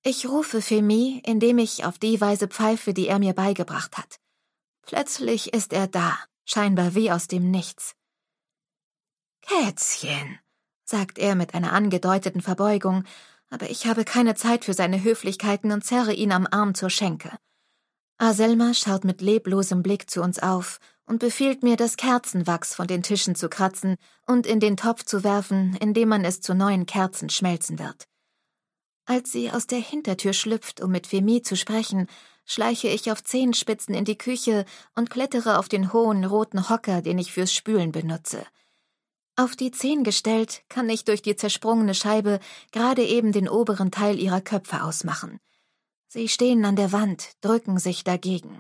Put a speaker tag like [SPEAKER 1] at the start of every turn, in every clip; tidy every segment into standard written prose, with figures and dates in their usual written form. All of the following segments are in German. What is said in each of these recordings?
[SPEAKER 1] Ich rufe Femi, indem ich auf die Weise pfeife, die er mir beigebracht hat. Plötzlich ist er da, scheinbar wie aus dem Nichts. »Kätzchen«, sagt er mit einer angedeuteten Verbeugung, aber ich habe keine Zeit für seine Höflichkeiten und zerre ihn am Arm zur Schenke. Azelma schaut mit leblosem Blick zu uns auf und befiehlt mir, das Kerzenwachs von den Tischen zu kratzen und in den Topf zu werfen, in dem man es zu neuen Kerzen schmelzen wird. Als sie aus der Hintertür schlüpft, um mit Femi zu sprechen, schleiche ich auf Zehenspitzen in die Küche und klettere auf den hohen roten Hocker, den ich fürs Spülen benutze. Auf die Zehen gestellt, kann ich durch die zersprungene Scheibe gerade eben den oberen Teil ihrer Köpfe ausmachen. Sie stehen an der Wand, drücken sich dagegen.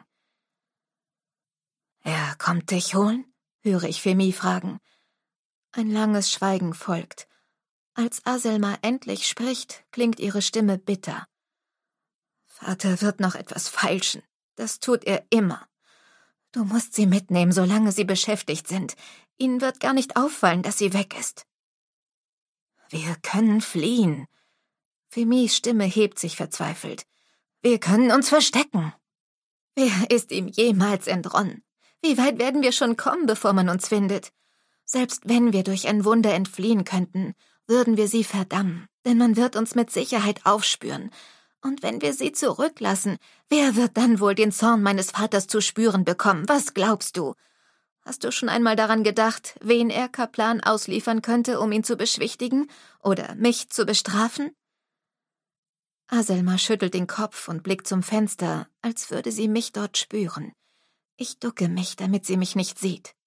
[SPEAKER 1] »Er kommt dich holen?« höre ich Femi fragen. Ein langes Schweigen folgt. Als Azelma endlich spricht, klingt ihre Stimme bitter. »Vater wird noch etwas feilschen. Das tut er immer. Du musst sie mitnehmen, solange sie beschäftigt sind. Ihnen wird gar nicht auffallen, dass sie weg ist.« »Wir können fliehen.« Femis Stimme hebt sich verzweifelt. »Wir können uns verstecken.« »Wer ist ihm jemals entronnen? Wie weit werden wir schon kommen, bevor man uns findet? Selbst wenn wir durch ein Wunder entfliehen könnten, würden wir sie verdammen, denn man wird uns mit Sicherheit aufspüren. Und wenn wir sie zurücklassen, wer wird dann wohl den Zorn meines Vaters zu spüren bekommen? Was glaubst du? Hast du schon einmal daran gedacht, wen er Kaplan ausliefern könnte, um ihn zu beschwichtigen oder mich zu bestrafen?« Azelma schüttelt den Kopf und blickt zum Fenster, als würde sie mich dort spüren. Ich ducke mich, damit sie mich nicht sieht.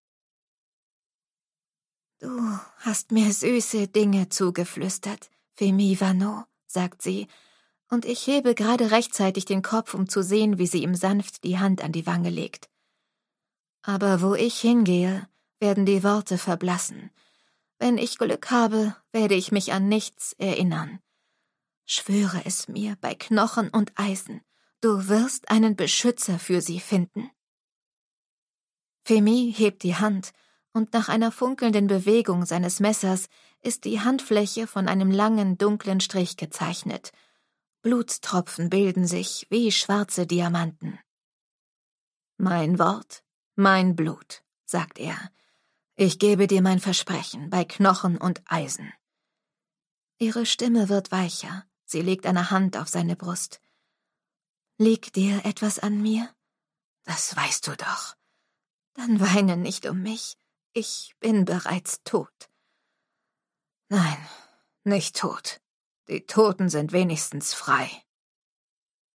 [SPEAKER 1] »Du hast mir süße Dinge zugeflüstert, Femi Vanneau«, sagt sie, und ich hebe gerade rechtzeitig den Kopf, um zu sehen, wie sie ihm sanft die Hand an die Wange legt. Aber wo ich hingehe, werden die Worte verblassen. Wenn ich Glück habe, werde ich mich an nichts erinnern. Schwöre es mir bei Knochen und Eisen, du wirst einen Beschützer für sie finden.« Femi hebt die Hand, und nach einer funkelnden Bewegung seines Messers ist die Handfläche von einem langen, dunklen Strich gezeichnet. Blutstropfen bilden sich wie schwarze Diamanten. »Mein Wort, mein Blut«, sagt er. »Ich gebe dir mein Versprechen bei Knochen und Eisen.« Ihre Stimme wird weicher. Sie legt eine Hand auf seine Brust. »Liegt dir etwas an mir?« »Das weißt du doch.« »Dann weine nicht um mich. Ich bin bereits tot.« »Nein, nicht tot. Die Toten sind wenigstens frei.«